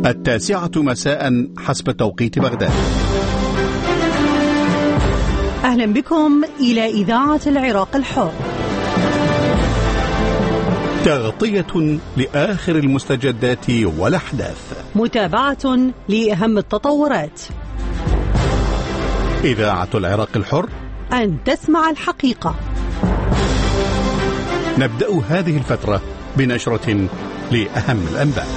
9 مساء حسب توقيت بغداد. أهلا بكم إلى إذاعة العراق الحر، تغطية لآخر المستجدات والأحداث، متابعة لأهم التطورات. إذاعة العراق الحر، أن تسمع الحقيقة. نبدأ هذه الفترة بنشرة لأهم الأنباء.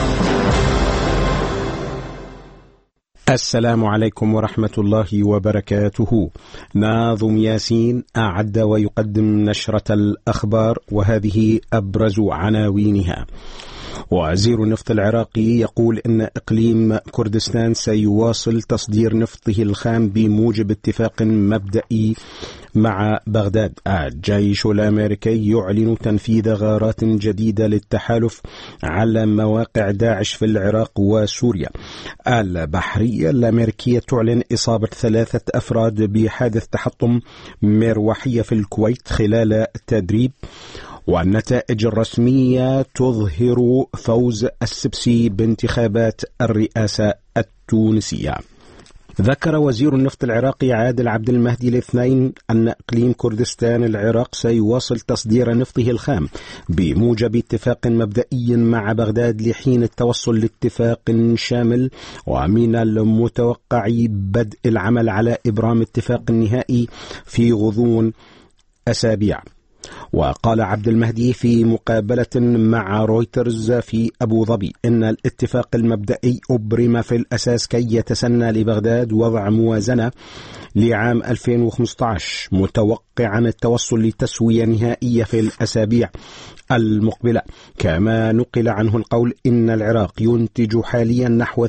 السلام عليكم ورحمة الله وبركاته. ناظم ياسين أعد ويقدم نشرة الأخبار، وهذه أبرز عناوينها. وزير النفط العراقي يقول إن إقليم كردستان سيواصل تصدير نفطه الخام بموجب اتفاق مبدئي مع بغداد. الجيش الأمريكي يعلن تنفيذ غارات جديدة للتحالف على مواقع داعش في العراق وسوريا. البحرية الأمريكية تعلن إصابة 3 أفراد بحادث تحطم مروحية في الكويت خلال تدريب. والنتائج الرسمية تظهر فوز السبسي بانتخابات الرئاسة التونسية. ذكر وزير النفط العراقي عادل عبد المهدي الاثنين أن إقليم كردستان العراق سيواصل تصدير نفطه الخام بموجب اتفاق مبدئي مع بغداد لحين التوصل لاتفاق شامل، ومن المتوقع بدء العمل على إبرام اتفاق نهائي في غضون أسابيع. وقال عبد المهدي في مقابلة مع رويترز في أبو ظبي إن الاتفاق المبدئي أبرم في الأساس كي يتسنى لبغداد وضع موازنة لعام 2015، متوقعا التوصل لتسوية نهائية في الأسابيع المقبلة. كما نقل عنه القول إن العراق ينتج حاليا نحو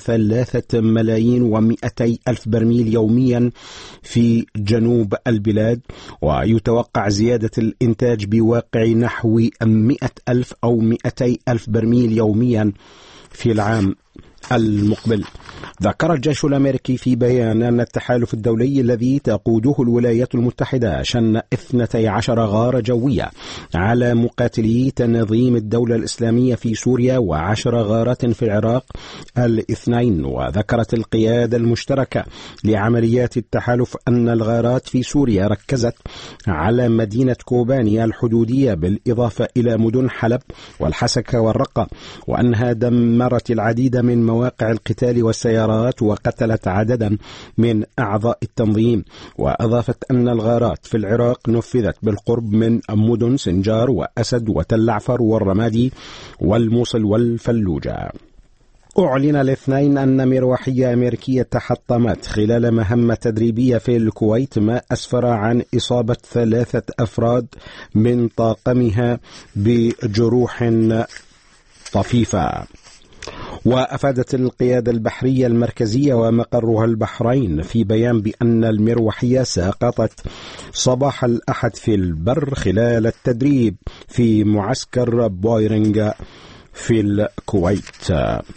3,200,000 برميل يوميا في جنوب البلاد، ويتوقع زيادة الإنتاج بواقع نحو 100,000 أو 200,000 برميل يوميا في العام المقبل. ذكر الجيش الأمريكي في بيان أن التحالف الدولي الذي تقوده الولايات المتحدة شن 12 غارة جوية على مقاتلي تنظيم الدولة الإسلامية في سوريا و10 غارات في العراق الاثنين. وذكرت القيادة المشتركة لعمليات التحالف أن الغارات في سوريا ركزت على مدينة كوباني الحدودية بالإضافة إلى مدن حلب والحسكة والرقة، وأنها دمرت العديد من مواقع القتال والسيارات وقتلت عددا من أعضاء التنظيم. وأضافت أن الغارات في العراق نفذت بالقرب من مدن سنجار وأسد وتل عفر والرمادي والموصل والفلوجة. أعلن الاثنين أن مروحية أمريكية تحطمت خلال مهمة تدريبية في الكويت، ما أسفر عن إصابة 3 أفراد من طاقمها بجروح طفيفة. وأفادت القيادة البحرية المركزية ومقرها البحرين في بيان بأن المروحية سقطت صباح الأحد في البر خلال التدريب في معسكر بويرينغ في الكويت.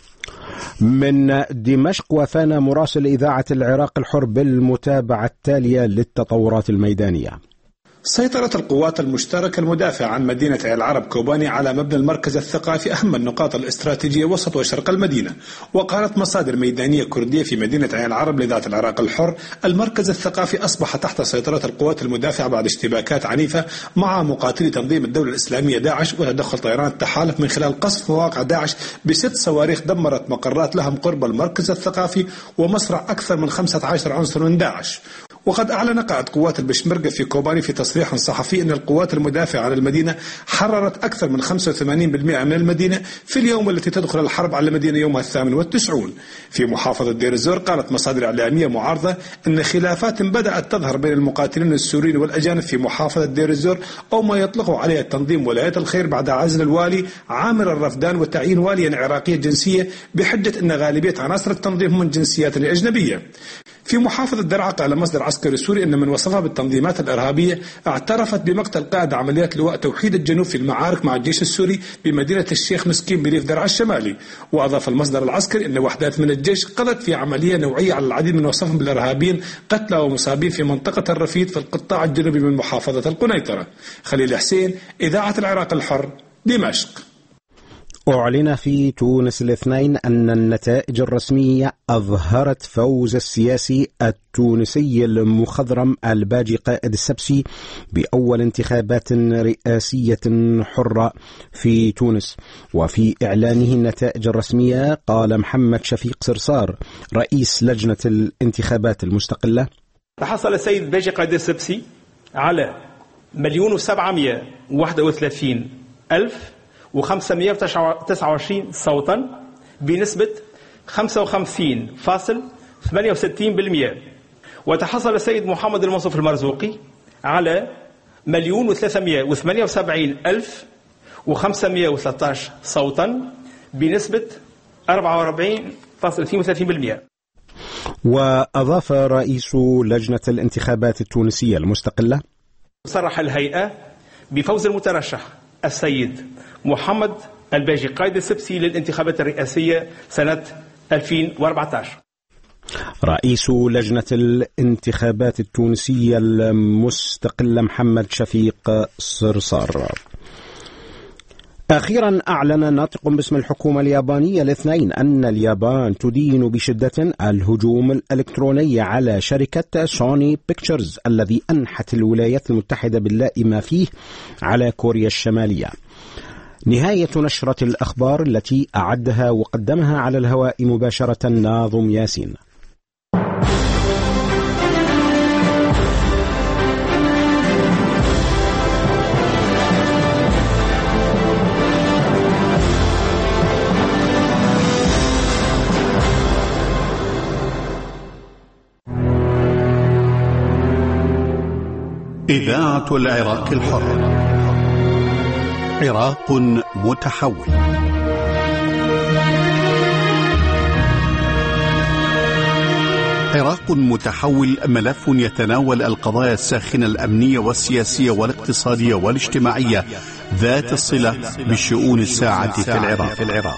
من دمشق وفانا مراسل إذاعة العراق الحر بالمتابعة التالية للتطورات الميدانية. سيطرت القوات المشتركة المدافعة عن مدينة العرب كوباني على مبنى المركز الثقافي أهم النقاط الاستراتيجية وسط وشرق المدينة. وقالت مصادر ميدانية كردية في مدينة العرب لذات العراق الحر المركز الثقافي أصبح تحت سيطرة القوات المدافعة بعد اشتباكات عنيفة مع مقاتلي تنظيم الدولة الإسلامية داعش وتدخل طيران التحالف من خلال قصف مواقع داعش ب6 صواريخ دمرت مقرات لهم قرب المركز الثقافي ومصرع أكثر من 15 عنصر من داعش. وقد أعلن قائد قوات البشمركة في كوباني في تصريح صحفي أن القوات المدافعة عن المدينة حررت أكثر من 85% من المدينة في اليوم التي تدخل الحرب على المدينة يومها 98. في محافظة دير الزور قالت مصادر إعلامية معارضة أن خلافات بدأت تظهر بين المقاتلين السوريين والأجانب في محافظة دير الزور، أو ما يطلقه عليها التنظيم ولاية الخير بعد عزل الوالي عامر الرفدان وتعيين واليا عراقية جنسية بحجة أن غالبية عناصر التنظيم هم من جنسيات أجنبية. في محافظة درعا قال مصدر عسكري سوري أن من وصفها بالتنظيمات الإرهابية اعترفت بمقتل قائد عمليات لواء توحيد الجنوب في المعارك مع الجيش السوري بمدينة الشيخ مسكين بريف درعا الشمالي. وأضاف المصدر العسكري أن وحدات من الجيش قضت في عملية نوعية على العديد من وصفهم بالإرهابيين قتلى ومصابين في منطقة الرفيد في القطاع الجنوبي من محافظة القنيطرة. خليل حسين، إذاعة العراق الحر، دمشق. أعلن في تونس الاثنين أن النتائج الرسمية أظهرت فوز السياسي التونسي المخضرم الباجي قائد السبسي بأول انتخابات رئاسية حرة في تونس. وفي إعلانه النتائج الرسمية قال محمد شفيق صرصار رئيس لجنة الانتخابات المستقلة: تحصل السيد الباجي قائد السبسي على 1,731,529 صوتا بنسبة 55.68%. وتحصل السيد محمد المنصف المرزوقي على 1,378,513 صوتا بنسبة 44.32%. وأضاف رئيس لجنة الانتخابات التونسية المستقلة: صرح الهيئة بفوز المترشح السيد محمد الباجي قائد السبسي للانتخابات الرئاسية سنة 2014. رئيس لجنة الانتخابات التونسية المستقلة محمد شفيق صرصار. أخيرا أعلن ناطق باسم الحكومة اليابانية الاثنين أن اليابان تدين بشدة الهجوم الإلكتروني على شركة سوني بيكتشرز الذي أنحت الولايات المتحدة باللائمة فيه على كوريا الشمالية. نهاية نشرة الأخبار التي أعدها وقدمها على الهواء مباشرة ناظم ياسين. إذاعة العراق الحر. عراق متحول. عراق متحول ملف يتناول القضايا الساخنة الأمنية والسياسية والاقتصادية والاجتماعية ذات الصلة بالشؤون الساعة في العراق.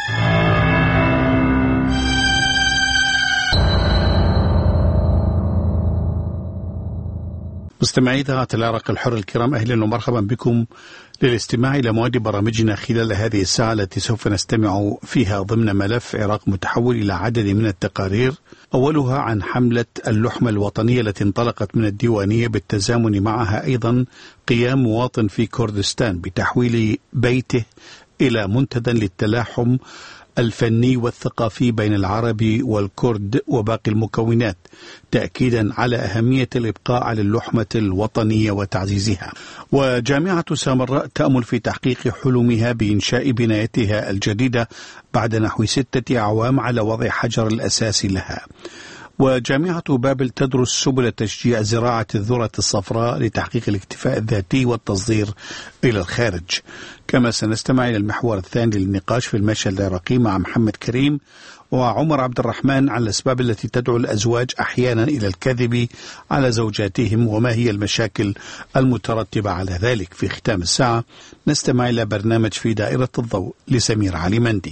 مستمعي إذاعة العراق الحر الكرام، أهلا ومرحبا بكم للاستماع إلى مواد برامجنا خلال هذه الساعة التي سوف نستمع فيها ضمن ملف عراق متحول إلى عدد من التقارير، أولها عن حملة اللحمة الوطنية التي انطلقت من الديوانية بالتزامن معها أيضا قيام مواطن في كردستان بتحويل بيته إلى منتدى للتلاحم الفني والثقافي بين العرب والكرد وباقي المكونات، تأكيدا على أهمية الإبقاء على اللحمة الوطنية وتعزيزها. وجامعة سامراء تأمل في تحقيق حلمها بإنشاء بنايتها الجديدة بعد نحو 6 أعوام على وضع حجر الأساس لها. وجامعة بابل تدرس سبل تشجيع زراعة الذرة الصفراء لتحقيق الاكتفاء الذاتي والتصدير إلى الخارج. كما سنستمع إلى المحور الثاني للنقاش في المشهد العراقي مع محمد كريم وعمر عبد الرحمن عن الأسباب التي تدعو الأزواج أحيانا إلى الكذب على زوجاتهم وما هي المشاكل المترتبة على ذلك. في ختام الساعة نستمع إلى برنامج في دائرة الضوء لسمير علي مندي.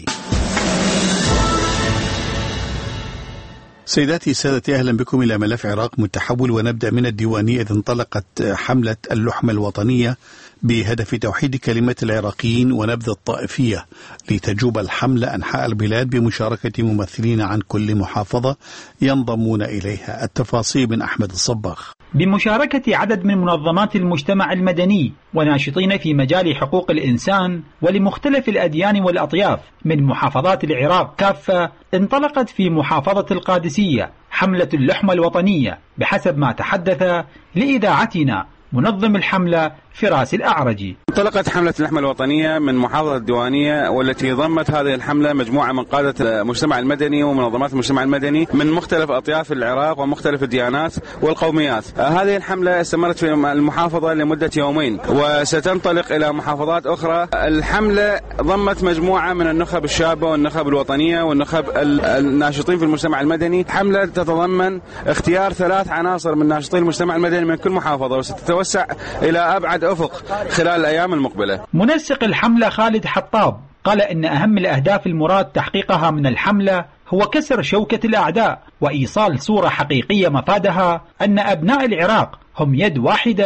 سيداتي سادتي، أهلا بكم إلى ملف عراق متحول، ونبدأ من الديوانية. إذ انطلقت حملة اللحمة الوطنية بهدف توحيد كلمة العراقيين ونبذ الطائفية لتجوب الحملة أنحاء البلاد بمشاركة ممثلين عن كل محافظة ينضمون إليها. التفاصيل من أحمد الصباغ. بمشاركة عدد من منظمات المجتمع المدني وناشطين في مجال حقوق الإنسان ولمختلف الأديان والأطياف من محافظات العراق كافة، انطلقت في محافظة القادسية حملة اللحمة الوطنية بحسب ما تحدث لإذاعتنا منظم الحملة فراس الأعرجي. انطلقت حملة اللحمة الوطنية من محافظة الديوانية، والتي ضمت هذه الحملة مجموعة من قادة المجتمع المدني ومنظمات المجتمع المدني من مختلف أطياف العراق ومختلف الديانات والقوميات. هذه الحملة استمرت في المحافظة لمدة يومين وستنطلق إلى محافظات أخرى. الحملة ضمت مجموعة من النخب الشابة والنخب الوطنية والنخب الناشطين في المجتمع المدني. حملة تتضمن اختيار 3 عناصر من ناشطين المجتمع المدني من كل محافظة، وستتوسع إلى أبعد أفق خلال الأيام المقبلة. منسق الحملة خالد حطاب قال إن أهم الأهداف المراد تحقيقها من الحملة هو كسر شوكة الأعداء وإيصال صورة حقيقية مفادها أن أبناء العراق هم يد واحدة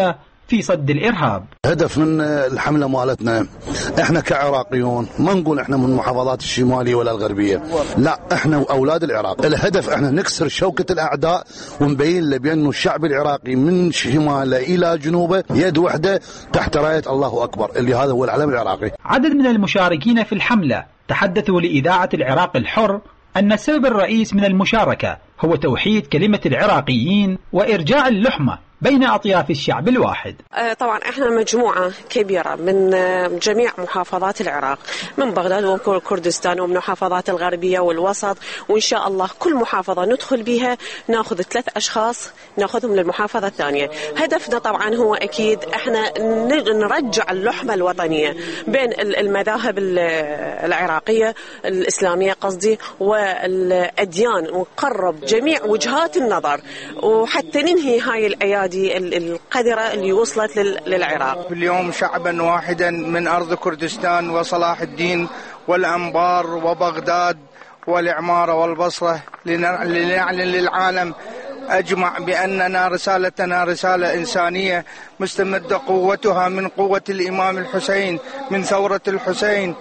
في صد الإرهاب. هدف من الحملة مالتنا احنا كعراقيون ما نقول احنا من المحافظات الشمالية ولا الغربية، لا احنا أولاد العراق. الهدف احنا نكسر شوكة الأعداء ونبين له بأنه الشعب العراقي من شماله إلى جنوبه يد وحدة تحت راية الله أكبر، اللي هذا هو العلم العراقي. عدد من المشاركين في الحملة تحدثوا لإذاعة العراق الحر أن السبب الرئيس من المشاركة هو توحيد كلمة العراقيين وإرجاع اللحمة بين أطياف الشعب الواحد. طبعا احنا مجموعة كبيرة من جميع محافظات العراق، من بغداد وكردستان ومن المحافظات الغربية والوسط، وإن شاء الله كل محافظة ندخل بها ناخذ 3 أشخاص ناخذهم للمحافظة الثانية. هدفنا طبعا هو أكيد احنا نرجع اللحمة الوطنية بين المذاهب العراقية الإسلامية قصدي والأديان، ونقرب جميع وجهات النظر وحتى ننهي هاي الأيادي القذرة اللي وصلت للعراق. اليوم شعبا واحدا من أرض كردستان وصلاح الدين والأنبار وبغداد والعمارة والبصرة لنعلن للعالم أجمع بأننا رسالتنا رسالة إنسانية مستمدة قوتها من قوة الإمام الحسين، من ثورة الحسين،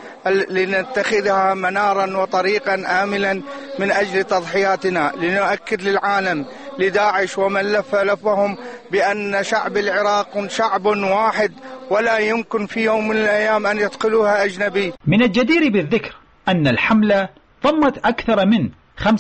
لنتخذها منارا وطريقا آملا من أجل تضحياتنا، لنؤكد للعالم لداعش ومن لفهم بأن شعب العراق شعب واحد ولا يمكن في يوم من الأيام أن يدخلوها أجنبي. من الجدير بالذكر أن الحملة ضمت أكثر من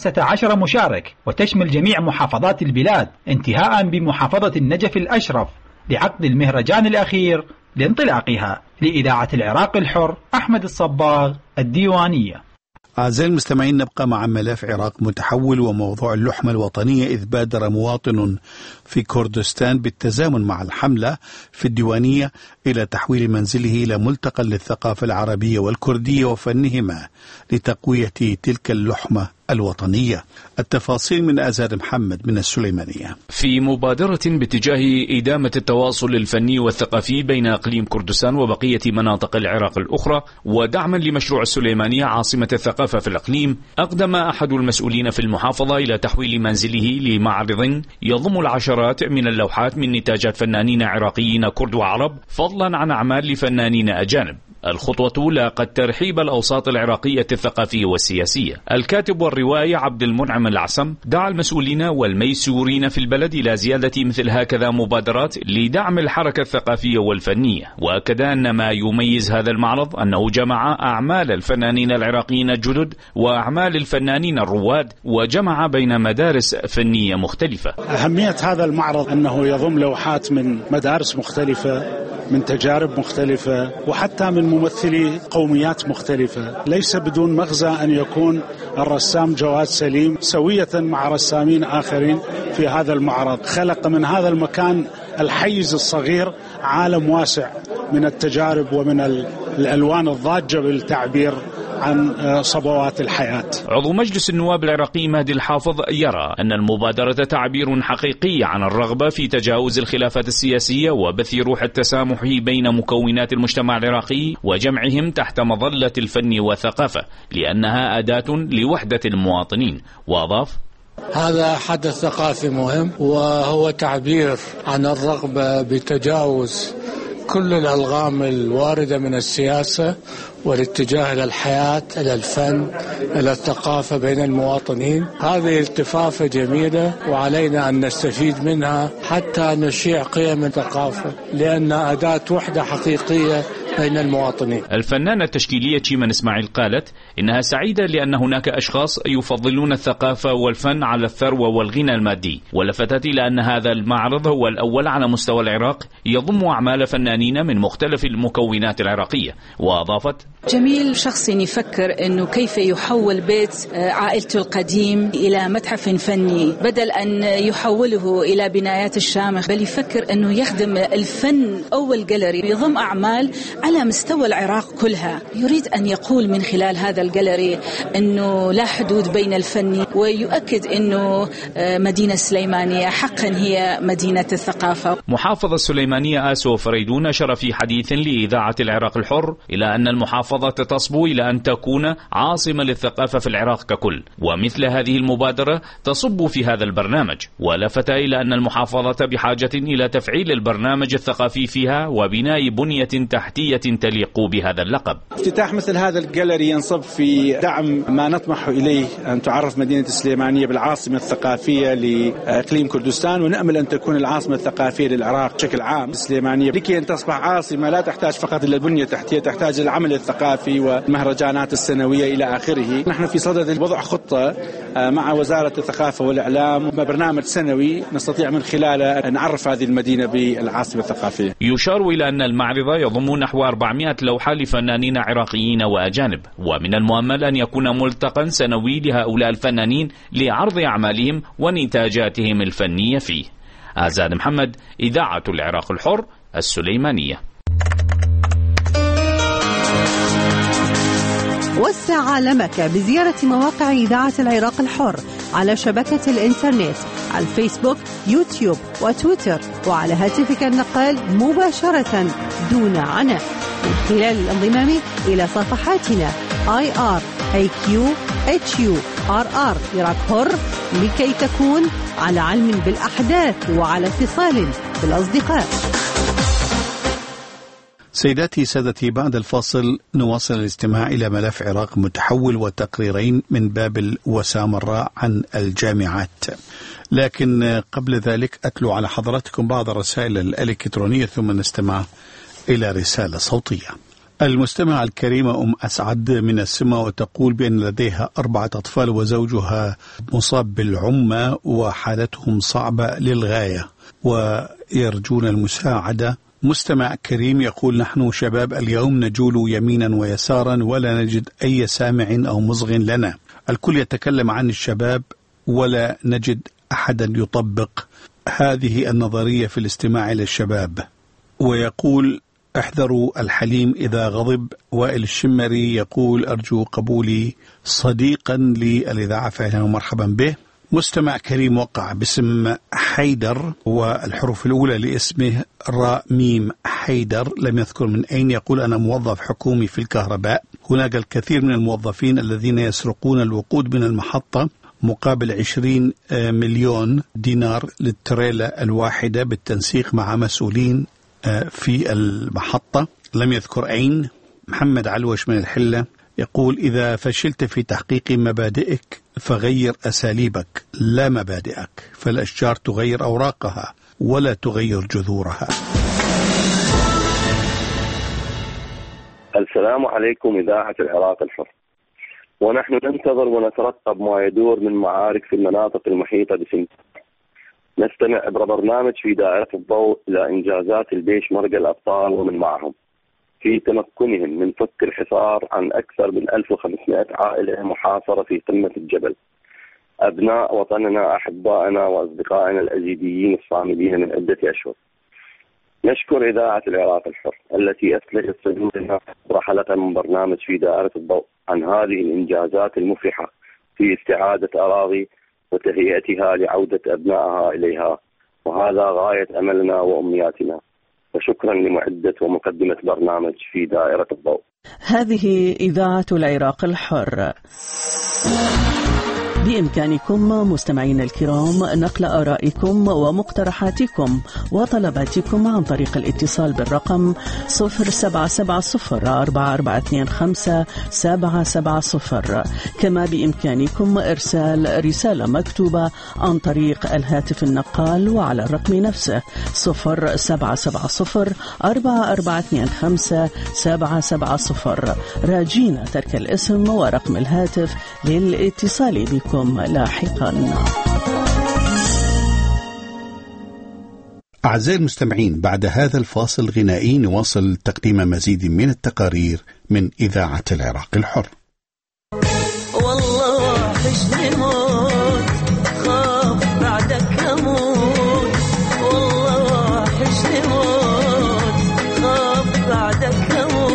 15 مشارك وتشمل جميع محافظات البلاد انتهاء بمحافظة النجف الأشرف لعقد المهرجان الأخير لانطلاقها. لإذاعة العراق الحر، أحمد الصباغ، الديوانية. أعزائي المستمعين، نبقى مع ملف عراق متحول وموضوع اللحمة الوطنية، إذ بادر مواطن في كردستان بالتزامن مع الحملة في الديوانية إلى تحويل منزله إلى ملتقى للثقافة العربية والكردية وفنهما لتقوية تلك اللحمة الوطنية. التفاصيل من أزهر محمد من السليمانية. في مبادرة باتجاه إدامة التواصل الفني والثقافي بين إقليم كردستان وبقية مناطق العراق الأخرى، ودعما لمشروع السليمانية عاصمة الثقافة في الإقليم، أقدم أحد المسؤولين في المحافظة إلى تحويل منزله لمعرض يضم العشرات من اللوحات من نتاجات فنانين عراقيين كرد وعرب، فضلا عن أعمال لفنانين أجانب. الخطوة لاقت ترحيب الأوساط العراقية الثقافية والسياسية. الكاتب والروائي عبد المنعم العسم دعا المسؤولين والميسورين في البلد إلى زيادة مثل هكذا مبادرات لدعم الحركة الثقافية والفنية، وأكد أن ما يميز هذا المعرض أنه جمع أعمال الفنانين العراقيين الجدد وأعمال الفنانين الرواد، وجمع بين مدارس فنية مختلفة. أهمية هذا المعرض أنه يضم لوحات من مدارس مختلفة، من تجارب مختلفة، وحتى من ممثلي قوميات مختلفة. ليس بدون مغزى أن يكون الرسام جواد سليم سوية مع رسامين آخرين في هذا المعرض. خلق من هذا المكان الحيز الصغير عالم واسع من التجارب ومن الألوان الضاجة بالتعبير عن صبوات الحياة. عضو مجلس النواب العراقي مهدي الحافظ يرى أن المبادرة تعبير حقيقي عن الرغبة في تجاوز الخلافات السياسية وبث روح التسامح بين مكونات المجتمع العراقي وجمعهم تحت مظلة الفن والثقافة، لأنها أداة لوحدة المواطنين. وأضاف: هذا حدث ثقافي مهم، وهو تعبير عن الرغبة بتجاوز كل الألغام الواردة من السياسة والاتجاه إلى الحياة، إلى الفن، إلى الثقافة بين المواطنين. هذه التفافة جميلة وعلينا أن نستفيد منها حتى نشيع قيم الثقافة، لأنها أداة وحدة حقيقية بين المواطنين. الفنانة التشكيلية شيماء إسماعيل قالت إنها سعيدة لأن هناك أشخاص يفضلون الثقافة والفن على الثروة والغنى المادي، ولفتت إلى أن هذا المعرض هو الأول على مستوى العراق يضم أعمال فنانين من مختلف المكونات العراقية. وأضافت: جميل شخص يفكر أنه كيف يحول بيت عائلته القديم إلى متحف فني، بدل أن يحوله إلى بنايات الشامخ، بل يفكر أنه يخدم الفن أو الجاليري، يضم أعمال على مستوى العراق كلها. يريد أن يقول من خلال هذا الجاليري أنه لا حدود بين الفن، ويؤكد أنه مدينة السليمانية حقا هي مدينة الثقافة. محافظ السليمانية آسو فريدون نشر في حديث لإذاعة العراق الحر إلى أن المحافظة تصبو إلى أن تكون عاصمة للثقافة في العراق ككل، ومثل هذه المبادرة تصب في هذا البرنامج. ولفت إلى أن المحافظة بحاجة إلى تفعيل البرنامج الثقافي فيها وبناء بنية تحتية تليق بهذا اللقب. افتتاح مثل هذا الجاليري ينصب في دعم ما نطمح إليه، أن تعرف مدينة السليمانية بالعاصمة الثقافية لإقليم كردستان، ونأمل أن تكون العاصمة الثقافية للعراق بشكل عام. السليمانية لكي أن تصبح عاصمة لا تحتاج فقط إلى البنية التحتية، تحتاج العمل الثقافي والمهرجانات السنوية إلى آخره. نحن في صدد وضع خطة مع وزارة الثقافة والإعلام، برنامج سنوي نستطيع من خلاله نعرف هذه المدينة بالعاصمة الثقافية. يشار إلى أن المعرض يضم نحو 400 لوحة لفنانين عراقيين وأجانب، ومن المؤمل أن يكون ملتقى سنوي لهؤلاء الفنانين لعرض أعمالهم ونتاجاتهم الفنية فيه. آزاد محمد، إذاعة العراق الحر، السليمانية. وسع عالمك بزيارة مواقع إذاعة العراق الحر على شبكة الإنترنت، على الفيسبوك، يوتيوب وتويتر، وعلى هاتفك النقال مباشرة دون عناء من خلال الانضمام إلى صفحاتنا IRIQHURR عراق حر، لكي تكون على علم بالأحداث وعلى اتصال بالأصدقاء. سيداتي سادتي، بعد الفاصل نواصل الاستماع إلى ملف عراق متحول وتقريرين من بابل وسامراء عن الجامعات. لكن قبل ذلك أتلو على حضراتكم بعض الرسائل الإلكترونية ثم نستمع إلى رسالة صوتية. المستمع الكريمة أم أسعد من السما وتقول بأن لديها 4 أطفال وزوجها مصاب بالعمى وحالتهم صعبة للغاية ويرجون المساعدة. مستمع كريم يقول: نحن شباب اليوم نجول يمينا ويسارا ولا نجد أي سامع أو مصغ لنا، الكل يتكلم عن الشباب ولا نجد أحدا يطبق هذه النظرية في الاستماع إلى الشباب. ويقول: احذروا الحليم إذا غضب. وائل الشمري يقول: أرجو قبولي صديقا للإذاعة، فأهلا ومرحبا به. مستمع كريم وقع باسم حيدر والحروف الأولى لاسمه راء ميم حيدر، لم يذكر من أين. يقول: أنا موظف حكومي في الكهرباء، هناك الكثير من الموظفين الذين يسرقون الوقود من المحطة مقابل 20 مليون دينار للتريلا الواحدة بالتنسيق مع مسؤولين في المحطة، لم يذكر أين. محمد علوش من الحلة يقول: إذا فشلت في تحقيق مبادئك فغير أساليبك لا مبادئك، فالأشجار تغير أوراقها ولا تغير جذورها. السلام عليكم إذاعة العراق الحر، ونحن ننتظر ونترقب ما يدور من معارك في المناطق المحيطة بسنتر. نستمع عبر برنامج في دائرة الضوء إلى إنجازات الجيش مرقى الأبطال ومن معهم في تمكنهم من فك الحصار عن أكثر من 1500 عائلة محاصرة في قمة الجبل، أبناء وطننا، أحبائنا وأصدقائنا الأزيديين الصامدين من عدة أشهر. نشكر إذاعة العراق الحر التي أسلجت صدورنا حلقة من برنامج في دائرة الضوء عن هذه الإنجازات المفرحة في استعادة أراضي وتهيئتها لعودة أبنائها إليها، وهذا غاية أملنا وأمنياتنا. وشكرا لمعدة ومقدمة برنامج في دائرة الضوء. هذه إذاعة العراق الحر. بإمكانكم مستمعين الكرام نقل آرائكم ومقترحاتكم وطلباتكم عن طريق الاتصال بالرقم 0770-4425-770. كما بإمكانكم إرسال رسالة مكتوبة عن طريق الهاتف النقال وعلى الرقم نفسه 0770-4425-770، راجين ترك الاسم ورقم الهاتف للاتصال بكم لاحقا. أعزائي المستمعين، بعد هذا الفاصل الغنائي نواصل تقديم مزيد من التقارير من إذاعة العراق الحر. والله وحشني موت، خاف بعدك أموت. والله وحشني موت، خاف بعدك أموت.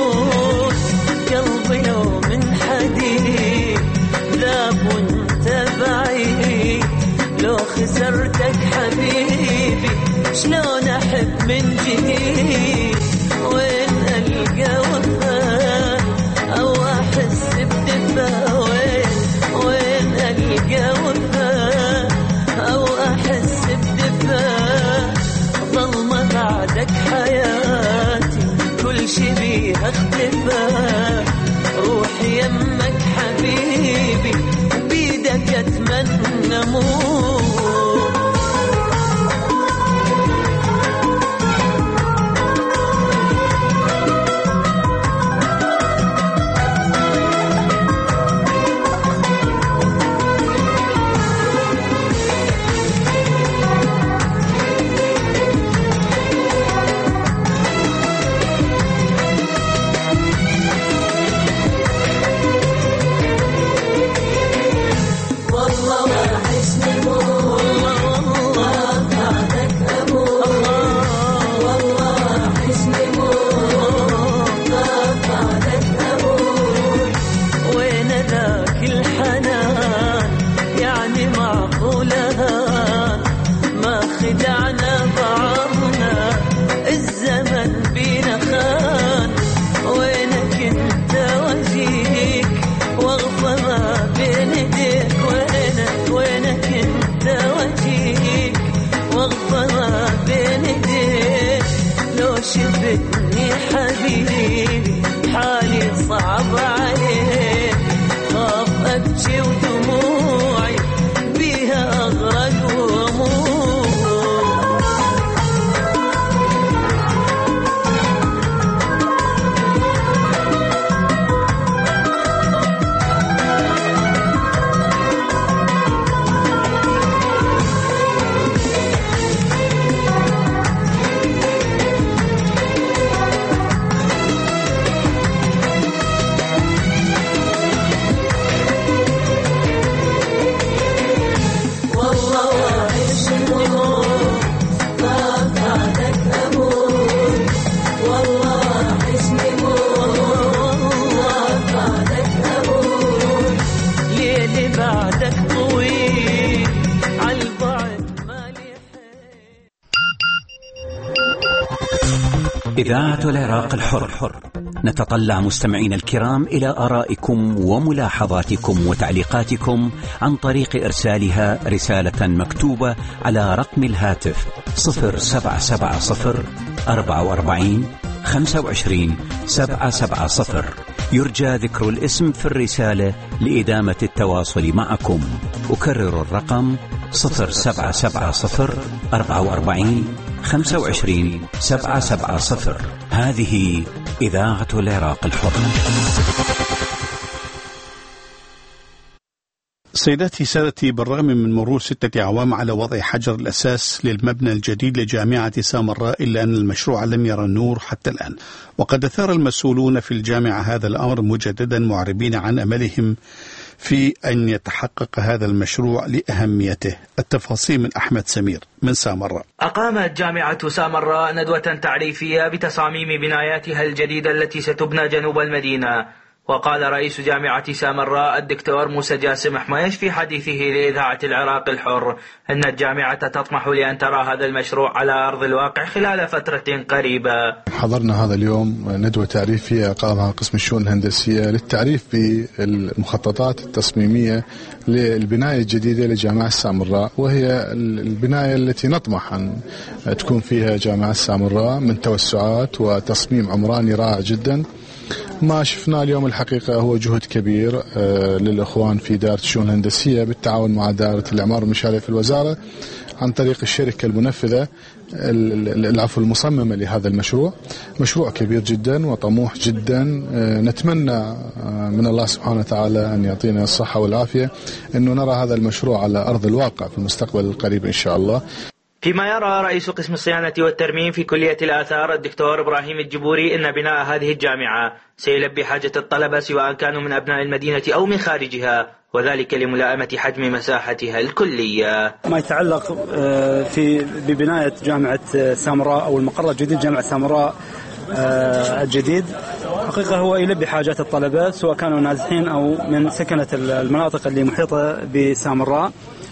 صعب عليه خاف أبكي ودموعي بيها أغرق وأموت. إذاعة العراق الحر، نتطلع مستمعين الكرام إلى آرائكم وملاحظاتكم وتعليقاتكم عن طريق إرسالها رسالة مكتوبة على رقم الهاتف 0770 44 25 770. يرجى ذكر الاسم في الرسالة لإدامة التواصل معكم. أكرر الرقم 0770 44 25 770. هذه إذاعة العراق الحر. سيداتي سادتي، بالرغم من مرور 6 أعوام على وضع حجر الأساس للمبنى الجديد لجامعة سامراء، إلا أن المشروع لم يرى النور حتى الآن. وقد أثار المسؤولون في الجامعة هذا الأمر مجددا، معربين عن أملهم في أن يتحقق هذا المشروع لأهميته. التفاصيل من أحمد سمير من سامراء. أقامت جامعة سامراء ندوة تعريفية بتصاميم بناياتها الجديدة التي ستبنى جنوب المدينة. وقال رئيس جامعة سامراء الدكتور موسى جاسم حميش في حديثه لإذاعة العراق الحر أن الجامعة تطمح لأن ترى هذا المشروع على أرض الواقع خلال فترة قريبة. حضرنا هذا اليوم ندوة تعريفية أقامها قسم الشؤون الهندسية للتعريف بالمخططات التصميمية للبناية الجديدة لجامعة سامراء، وهي البناية التي نطمح أن تكون فيها جامعة سامراء من توسعات وتصميم عمراني رائع جدا. ما شفناه اليوم الحقيقة هو جهد كبير للإخوان في دائرة الشؤون الهندسية بالتعاون مع دائرة الإعمار والمشاريع في الوزارة عن طريق الشركة المنفذة المصممة لهذا المشروع. مشروع كبير جدا وطموح جدا. نتمنى من الله سبحانه وتعالى أن يعطينا الصحة والعافية أنه نرى هذا المشروع على أرض الواقع في المستقبل القريب إن شاء الله. فيما يرى رئيس قسم الصيانة والترميم في كلية الآثار الدكتور إبراهيم الجبوري أن بناء هذه الجامعة سيلبي حاجة الطلبة سواء كانوا من أبناء المدينة أو من خارجها، وذلك لملائمة حجم مساحتها الكلية. ما يتعلق ببناية جامعة سامراء أو المقر الجديد جامعة سامراء الجديد، حقيقة هو يلبي حاجات الطلبة سواء كانوا نازحين أو من سكنة المناطق اللي محيطة بسامراء،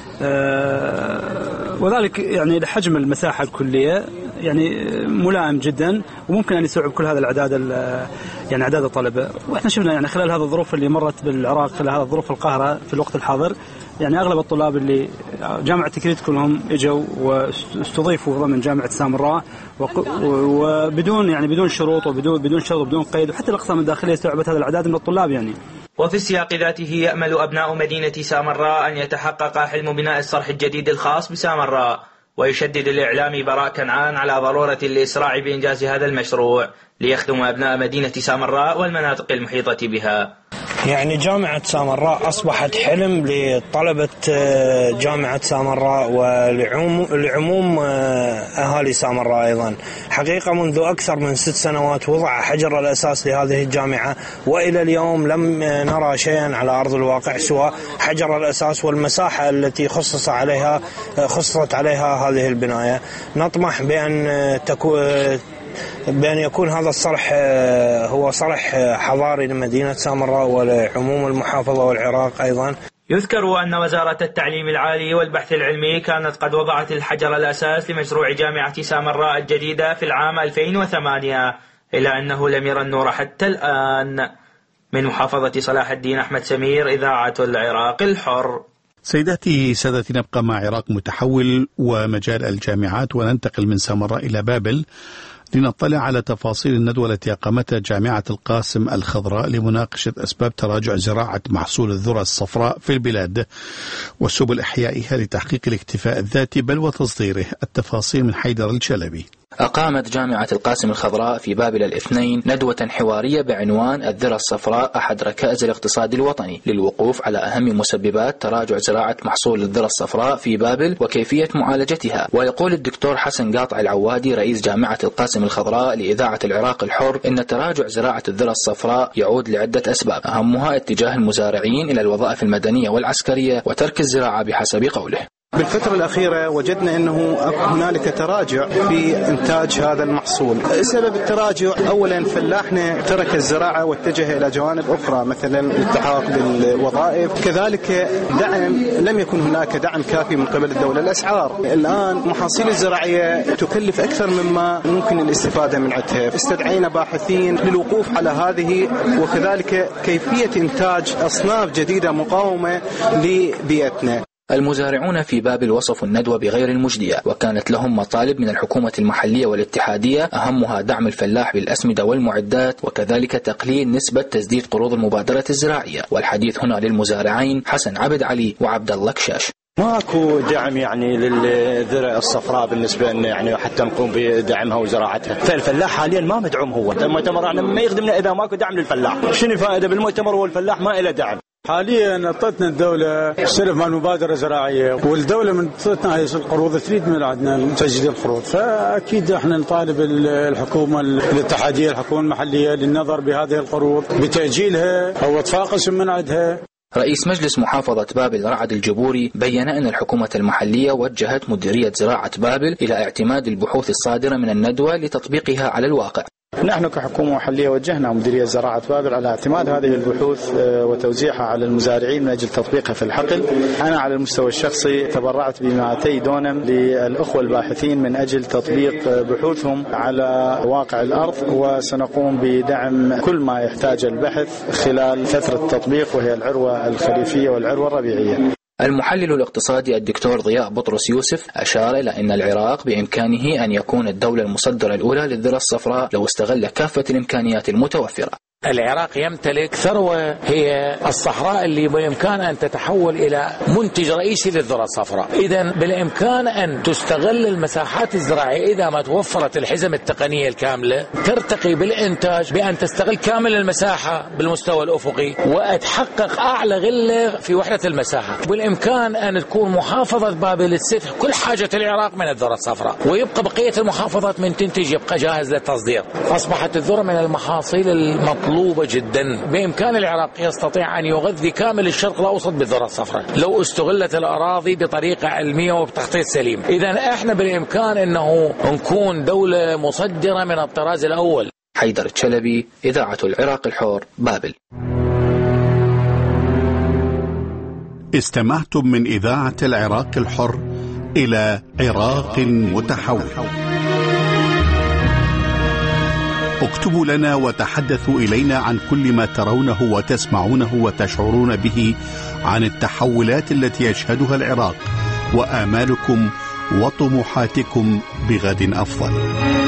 وذلك يعني لحجم المساحة الكلية يعني ملائم جدا، وممكن أن يستوعب كل هذا الأعداد يعني أعداد الطلبة. وإحنا شفنا يعني خلال هذه الظروف اللي مرت بالعراق، خلال هذه الظروف القاهرة في الوقت الحاضر، يعني أغلب الطلاب اللي جامعة تكريت كلهم إجوا واستضيفوا ضمن جامعة سامراء وبدون شروط وبدون شرط وبدون قيد، وحتى الأقسام الداخلية استوعبت هذا الأعداد من الطلاب يعني. وفي السياق ذاته يأمل أبناء مدينة سامراء أن يتحقق حلم بناء الصرح الجديد الخاص بسامراء، ويشدد الإعلامي براء كنعان على ضرورة الإسراع بإنجاز هذا المشروع ليخدم أبناء مدينة سامراء والمناطق المحيطة بها. يعني جامعة سامراء أصبحت حلم لطلبة جامعة سامراء ولعموم أهالي سامراء أيضا. حقيقة منذ أكثر من 6 سنوات وضع حجر الأساس لهذه الجامعة، وإلى اليوم لم نرى شيئا على أرض الواقع سوى حجر الأساس والمساحة التي خصصت عليها هذه البناية. نطمح بأن يكون هذا الصرح هو صرح حضاري لمدينة سامراء ولعموم المحافظة والعراق أيضا. يذكر أن وزارة التعليم العالي والبحث العلمي كانت قد وضعت الحجر الأساس لمشروع جامعة سامراء الجديدة في العام 2008، إلا أنه لم يرى النور حتى الآن. من محافظة صلاح الدين أحمد سمير، إذاعة العراق الحر. سيداتي سادتي، نبقى مع عراق متحول ومجال الجامعات وننتقل من سامراء إلى بابل. لنطلع على تفاصيل الندوة التي أقامتها جامعة القاسم الخضراء لمناقشة أسباب تراجع زراعة محصول الذرة الصفراء في البلاد وسبل إحيائها لتحقيق الاكتفاء الذاتي بل وتصديره. التفاصيل من حيدر الشلبي. أقامت جامعة القاسم الخضراء في بابل الاثنين ندوة حوارية بعنوان الذرة الصفراء أحد ركائز الاقتصاد الوطني للوقوف على أهم مسببات تراجع زراعة محصول الذرة الصفراء في بابل وكيفية معالجتها. ويقول الدكتور حسن قاطع العوادي رئيس جامعة القاسم الخضراء لإذاعة العراق الحر إن تراجع زراعة الذرة الصفراء يعود لعدة أسباب أهمها اتجاه المزارعين إلى الوظائف المدنية والعسكرية وترك الزراعة بحسب قوله. بالفترة الأخيرة وجدنا أنه هنالك تراجع في إنتاج هذا المحصول. سبب التراجع أولا فلاحنا ترك الزراعة واتجه إلى جوانب أخرى مثلا الالتحاق بالوظائف، كذلك لم يكن هناك دعم كافي من قبل الدولة. الأسعار الآن محاصيل الزراعية تكلف أكثر مما ممكن الاستفادة من عندها. استدعينا باحثين للوقوف على هذه وكذلك كيفية إنتاج أصناف جديدة مقاومة لبيئتنا. المزارعون في بابل وصفوا الندوة بغير المجدية وكانت لهم مطالب من الحكومة المحلية والاتحادية أهمها دعم الفلاح بالأسمدة والمعدات وكذلك تقليل نسبة تسديد قروض المبادرة الزراعية. والحديث هنا للمزارعين حسن عبد علي وعبد الله كشاش. ماكو دعم يعني للذرة الصفراء بالنسبة لنا يعني حتى نقوم بدعمها وزراعتها. فالفلاح حاليا ما مدعوم. هو المؤتمر احنا ما يخدمنا اذا ماكو دعم للفلاح. شنو فائدة بالمؤتمر والفلاح ما له دعم؟ حاليا اعطتنا الدولة سلف مع المبادرة الزراعية والدولة من اعطتنا هاي القروض تريد من عندنا تسديد القروض، فأكيد احنا نطالب الحكومة الاتحادية الحكومة المحلية للنظر بهذه القروض بتأجيلها أو إطفاء قسم من عندها. رئيس مجلس محافظة بابل رعد الجبوري بيّن أن الحكومة المحلية وجهت مديرية زراعة بابل إلى اعتماد البحوث الصادرة من الندوة لتطبيقها على الواقع. نحن كحكومة محلية وجهنا مديرية زراعة بابل على اعتماد هذه البحوث وتوزيعها على المزارعين من أجل تطبيقها في الحقل. أنا على المستوى الشخصي تبرعت ب200 دونم للأخوة الباحثين من أجل تطبيق بحوثهم على واقع الأرض، وسنقوم بدعم كل ما يحتاج البحث خلال فترة التطبيق وهي العروة الخريفية والعروة الربيعية. المحلل الاقتصادي الدكتور ضياء بطرس يوسف أشار إلى أن العراق بإمكانه أن يكون الدولة المصدرة الأولى للذرة الصفراء لو استغل كافة الإمكانيات المتوفرة. العراق يمتلك ثروة هي الصحراء اللي بإمكان أن تتحول إلى منتج رئيسي للذرة الصفراء. إذن بالإمكان أن تستغل المساحات الزراعية إذا ما توفرت الحزم التقنية الكاملة، ترتقي بالإنتاج بأن تستغل كامل المساحة بالمستوى الأفقي وتحقق أعلى غلة في وحدة المساحة. بالإمكان أن تكون محافظة بابل تستهلك كل حاجة العراق من الذرة الصفراء ويبقى بقية المحافظات من تنتج يبقى جاهز للتصدير. أصبحت الذرة من المحاصيل المطلوبة جدا. بإمكان العراق يستطيع أن يغذي كامل الشرق الأوسط بالذرة الصفراء لو استغلت الأراضي بطريقة علمية وبتخطيط سليم. إذن احنا بالإمكان أنه نكون دولة مصدرة من الطراز الأول. حيدر الشلبي، إذاعة العراق الحر، بابل. استمعتم من إذاعة العراق الحر إلى عراق متحول. اكتبوا لنا وتحدثوا إلينا عن كل ما ترونه وتسمعونه وتشعرون به عن التحولات التي يشهدها العراق وآمالكم وطموحاتكم بغد أفضل.